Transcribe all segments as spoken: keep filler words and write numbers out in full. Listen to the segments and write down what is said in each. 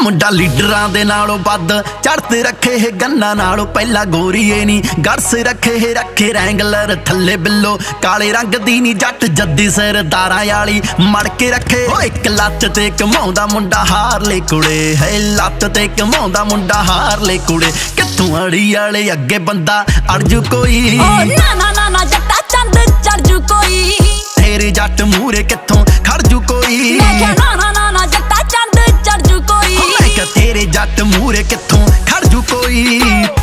ਮੁੰਡਾ ਲੀਡਰਾਂ ਦੇ ਨਾਲੋਂ ਵੱਧ ਚੜ੍ਹਤੇ ਰੱਖੇ ਇਹ ਗੰਨਾ ਨਾਲੋਂ ਪਹਿਲਾਂ ਗੋਰੀਏ ਨੀ ਗਰਸ ਰੱਖੇ ਇਹ ਰੱਖੇ ਰੈਂਗਲਰ ਥੱਲੇ ਬਿੱਲੋ ਕਾਲੇ ਰੰਗ ਦੀ ਨੀ ਜੱਟ ਜੱਦੀ ਸਰਦਾਰਾਂ ਵਾਲੀ ਮੜ ਕੇ ਰੱਖੇ ਓ ਇੱਕ ਲੱਤ ਤੇ ਕਮਾਉਂਦਾ ਮੁੰਡਾ ਹਾਰਲੇ ਕੁੜੇ ਹੈ ਲੱਤ ਤੇ ਕਮਾਉਂਦਾ ਮੁੰਡਾ ਹਾਰਲੇ ਕੁੜੇ ਕਿੱਥੋਂ ਅੜੀ ਵਾਲੇ ਅੱਗੇ ਬੰਦਾ ਅੜਜੂ ਕੋਈ ਓ ਨਾ ਨਾ ਨਾ ਨਾ ਜੱਟਾ ਚੰਦ ਚੜਜੂ ਕੋਈ ਤੇਰੇ ਜੱਟ ਮੂਰੇ ਕਿੱਥੋਂ ਖੜਜੂ ਕੋਈ ਮੈਂ ਕਿਹਾ ਨਾ ਨਾ ਨਾ ਨਾ ਜੱਟਾ ਚੰਦ ਚੜਜੂ ਕੋਈ ਮੈਂ ਕਿਹਾ ਤੇਰੇ ਜੱਟ ਮੂਰੇ ਕਿੱਥੋਂ ਖੜਜੂ ਕੋਈ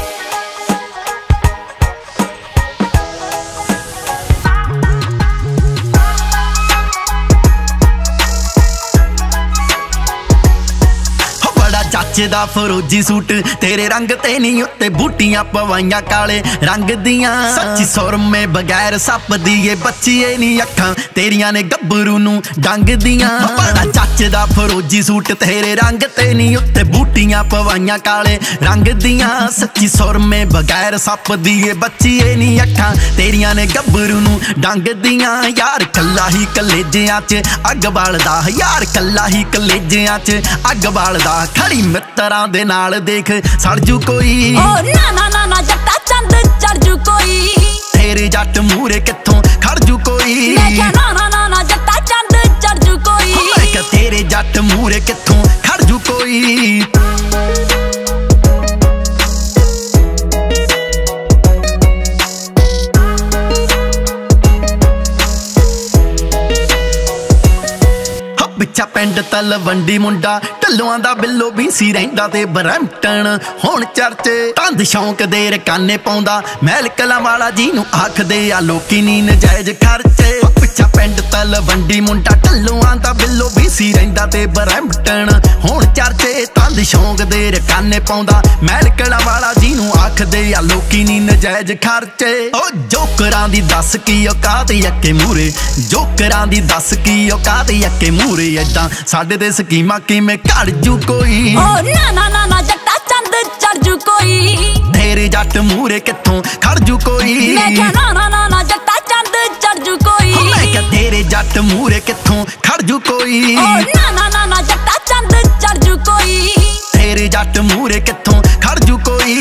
ਚਾਚੇ ਦਾ ਫਰੋਜੀ ਸੂਟ ਤੇਰੇ ਰੰਗ ਤੇ ਨਹੀਂ ਉੱਤੇ ਬੂਟੀਆਂ ਪਵਾਈਆਂ ਕਾਲੇ ਰੰਗ ਦੀਆਂ ਸੱਚੀ ਸੁਰਮੇ ਬਗੈਰ ਸੱਪ ਦੀ ਏ ਬੱਚੀਏ ਨਹੀਂ ਅੱਖਾਂ ਤੇਰੀਆਂ ਨੇ ਗੱਭਰੂ ਨੂੰ ਡੰਗ ਦੀਆਂ ਬੜਾ ਚਾਚੇ ਦਾ ਫਰੋਜੀ ਸੂਟ ਤੇਰੇ ਰੰਗ ਤੇ ਨਹੀਂ ਉੱਤੇ ਬੂਟੀਆਂ ਪਵਾਈਆਂ ਕਾਲੇ ਰੰਗ ਦੀਆਂ ਸੱਚੀ ਸੁਰਮੇ ਬਗੈਰ ਸੱਪ ਦੀ ਏ ਬੱਚੀਏ ਨਹੀਂ ਅੱਖਾਂ ਤੇਰੀਆਂ ਨੇ ਗੱਭਰੂ ਨੂੰ ਡੰਗ ਦੀਆਂ ਯਾਰ ਕੱਲਾ ਹੀ ਕਲੇਜਿਆਂ 'ਚ ਅੱਗ ਬਾਲਦਾ ਯਾਰ ਕੱਲਾ ਹੀ ਕਲੇਜਿਆਂ 'ਚ ਅੱਗ ਬਾਲਦਾ ਖੜੀ ਮਿੱਤਰਾਂ ਦੇ ਨਾਲ ਦੇਖ ਸੜਜੂ ਕੋਈ ਓ ਨਾ ਨਾ ਨਾ ਨਾ ਜੱਟਾ ਚੰਦ ਚੜਜੂ ਕੋਈ ਤੇਰੇ ਜੱਟ ਮੂਰੇ ਕਿੱਥੋਂ ਖੜਜੂ ਕੋਈ ਮੈਂ ਕਿਹਾ ਨਾ ਨਾ ਨਾ ਨਾ ਜੱਟਾ ਚੰਦ ਚੜਜੂ ਕੋਈ ਮੈਂ ਕਿਹਾ ਤੇਰੇ ਜੱਟ ਮੂਰੇ ਕਿੱਥੋਂ ਖੜਜੂ ਕੋਈ ਪਿੱਛਾ ਪਿੰਡ ਤਲਵੰਡੀ ਮੁੰਡਾ ਢੱਲੋਆਂ ਦਾ ਬਿੱਲੋ ਵੀ ਸੀ ਰਹਿੰਦਾ ਤੇ ਬਰੈਂਪਟਨ ਹੁਣ ਚਰਚੇ ਤੰਦ ਸ਼ੌਂਕ ਦੇ ਰਕਾਨੇ ਪਾਉਂਦਾ ਮਹਿਲ ਕਲਾਂ ਵਾਲਾ ਜੀ ਨੂੰ ਆਖਦੇ ਆ ਲੋਕੀ ਨੀ ਨਜਾਇਜ਼ ਖਰਚੇ ਪਿੱਛਾ ਪਿੰਡ ਤਲਵੰਡੀ ਮੁੰਡਾ ਢੱਲੋਆਂ ਦਾ ਬਿੱਲੋ ਵੀ ਸੀ ਰਹਿੰਦਾ ਤੇ ਬਰੈਂਪਟਨ ਹੁਣ ਚਰਚੇ ਤੰਦ ਸ਼ੌਂਕ ਦੇ ਰਕਾਨੇ ਪਾਉਂਦਾ ਮਹਿਲ ਕਲਾਂ ਵਾਲਾ ਜੀ ਨੂੰ ਆਖਦੇ ਆ ਲੋਕੀ ਨੀ ਨਜਾਇਜ਼ ਖਰਚੇ ਓ ਜੋਕਰਾਂ ਦੀ ਦੱਸ ਕੀ ਔਕਾਤ ਯੱਕੇ ਮੂਰੇ ਜੋਕਰਾਂ ਦੀ ਦੱਸ ਕੀ ਔਕਾਤ ਯੱਕੇ ਮੂਰੇ ਏਦਾਂ ਸਾਡੇ ਦੇ ਸਕੀਮਾਂ ਕਿਵੇਂ ਘੜ ਜੂ ਕੋਈ ਓ ਨਾ ਨਾ ਨਾ ਨਾ ਜੱਟਾ ਚੰਦ ਚੜਜੂ ਕੋਈ ਤੇਰੇ ਜੱਟ ਮੂਰੇ ਕਿੱਥੋਂ ਖੜਜੂ ਕੋਈ ਮੈਂ ਕਿਹਾ ਨਾ ਨਾ ਨਾ ਨਾ ਜੱਟਾ ਚੰਦ ਚੜਜੂ ਕੋਈ ਮੈਂ ਕਿਹਾ ਤੇਰੇ ਜੱਟ ਮੂਰੇ ਕਿੱਥੋਂ ਖੜਜੂ ਕੋਈ ਓ ਨਾ ਨਾ ਨਾ ਨਾ ਜੱਟਾ ਚੰਦ ਚੜਜੂ ਕੋਈ ਤੇਰੇ ਜੱਟ ਮੂਰੇ ਕਿੱਥੋਂ ਖੜਜੂ ਕੋਈ